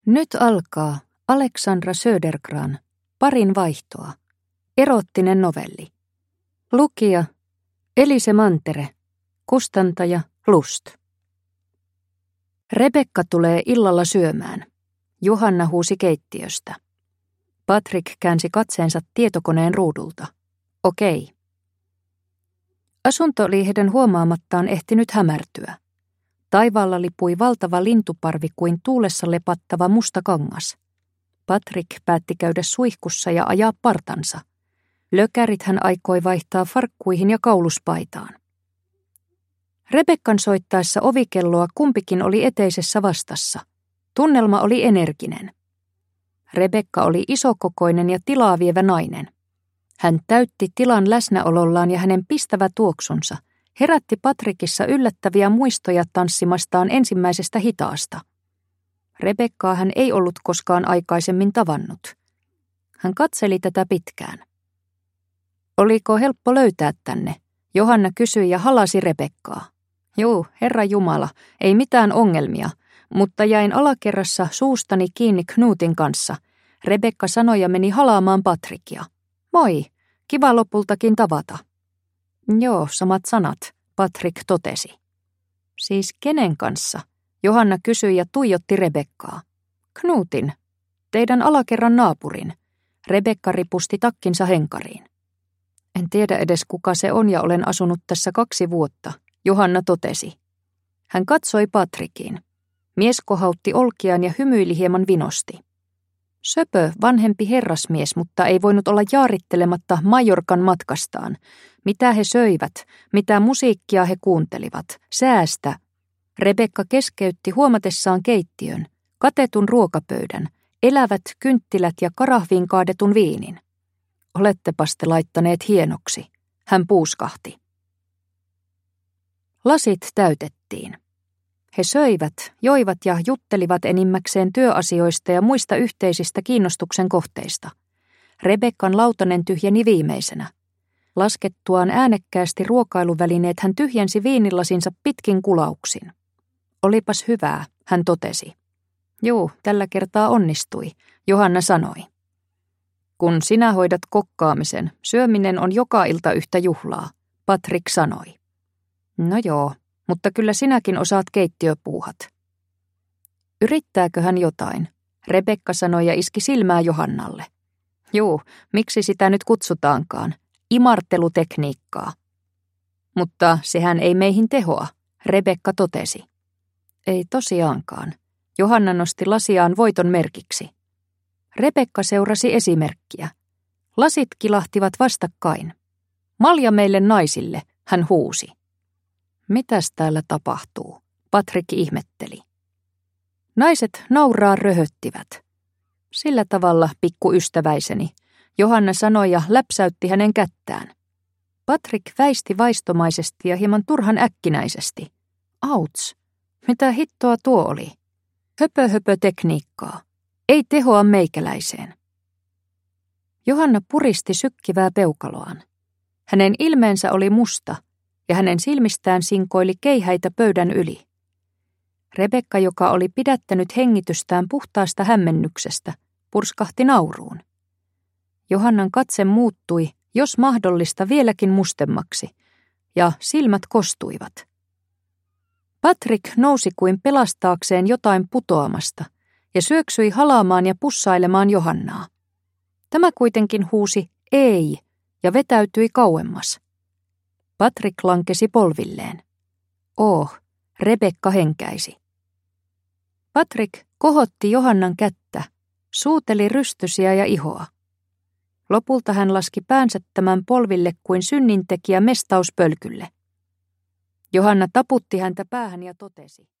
Nyt alkaa Alexandra Södergran, Parin vaihtoa, eroottinen novelli. Lukija Elise Mantere, kustantaja Lust. Rebekka tulee illalla syömään. Johanna huusi keittiöstä. Patrick käänsi katseensa tietokoneen ruudulta. Okei. Asunto oli heidän huomaamattaan ehtinyt hämärtyä. Taivaalla lipui valtava lintuparvi kuin tuulessa lepattava musta kangas. Patrick päätti käydä suihkussa ja ajaa partansa. Lökärit hän aikoi vaihtaa farkkuihin ja kauluspaitaan. Rebekkan soittaessa ovikelloa kumpikin oli eteisessä vastassa. Tunnelma oli energinen. Rebekka oli isokokoinen ja tilaa vievä nainen. Hän täytti tilan läsnäolollaan ja hänen pistävä tuoksunsa herätti Patrickissa yllättäviä muistoja tanssimastaan ensimmäisestä hitaasta. Rebekkaa hän ei ollut koskaan aikaisemmin tavannut. Hän katseli tätä pitkään. Oliko helppo löytää tänne? Johanna kysyi ja halasi Rebekkaa. Juu, Herra Jumala, ei mitään ongelmia, mutta jäin alakerrassa suustani kiinni Knutin kanssa. Rebekka sanoi ja meni halaamaan Patrickia. Moi, kiva lopultakin tavata. Joo, samat sanat, Patrick totesi. Siis kenen kanssa? Johanna kysyi ja tuijotti Rebekkaa. Knutin, teidän alakerran naapurin. Rebekka ripusti takkinsa henkariin. En tiedä edes kuka se on ja olen asunut tässä 2 vuotta, Johanna totesi. Hän katsoi Patrickiin. Mies kohautti olkiaan ja hymyili hieman vinosti. Söpö, vanhempi herrasmies, mutta ei voinut olla jaarittelematta Majorkan matkastaan. Mitä he söivät, mitä musiikkia he kuuntelivat, säästä. Rebekka keskeytti huomatessaan keittiön, katetun ruokapöydän, elävät kynttilät ja karahviin kaadetun viinin. Olettepas te laittaneet hienoksi, hän puuskahti. Lasit täytettiin. He söivät, joivat ja juttelivat enimmäkseen työasioista ja muista yhteisistä kiinnostuksen kohteista. Rebekkan lautanen tyhjeni viimeisenä. Laskettuaan äänekkäästi ruokailuvälineet hän tyhjensi viinilasinsa pitkin kulauksin. Olipas hyvää, hän totesi. Juu, tällä kertaa onnistui, Johanna sanoi. Kun sinä hoidat kokkaamisen, syöminen on joka ilta yhtä juhlaa, Patrick sanoi. No joo, mutta kyllä sinäkin osaat keittiöpuuhat. Yrittääkö hän jotain? Rebekka sanoi ja iski silmää Johannalle. Juu, miksi sitä nyt kutsutaankaan? Imartelutekniikkaa. Mutta sehän ei meihin tehoa, Rebekka totesi. Ei tosiaankaan. Johanna nosti lasiaan voiton merkiksi. Rebekka seurasi esimerkkiä. Lasit kilahtivat vastakkain. Malja meille naisille, hän huusi. Mitäs täällä tapahtuu? Patrick ihmetteli. Naiset nauraa röhöttivät. Sillä tavalla, pikkuystäväiseni, Johanna sanoi ja läpsäytti hänen kättään. Patrick väisti vaistomaisesti ja hieman turhan äkkinäisesti. Auts, mitä hittoa tuo oli? Höpö tekniikkaa. Ei tehoa meikäläiseen. Johanna puristi sykkivää peukaloaan. Hänen ilmeensä oli musta ja hänen silmistään sinkoili keihäitä pöydän yli. Rebekka, joka oli pidättänyt hengitystään puhtaasta hämmennyksestä, purskahti nauruun. Johannan katse muuttui, jos mahdollista vieläkin mustemmaksi, ja silmät kostuivat. Patrick nousi kuin pelastaakseen jotain putoamasta ja syöksyi halaamaan ja pussailemaan Johannaa. Tämä kuitenkin huusi ei ja vetäytyi kauemmas. Patrick lankesi polvilleen. Rebekka henkäisi. Patrick kohotti Johannan kättä, suuteli rystysiä ja ihoa. Lopulta hän laski päänsä tämän polville kuin synnintekijä mestauspölkylle. Johanna taputti häntä päähän ja totesi.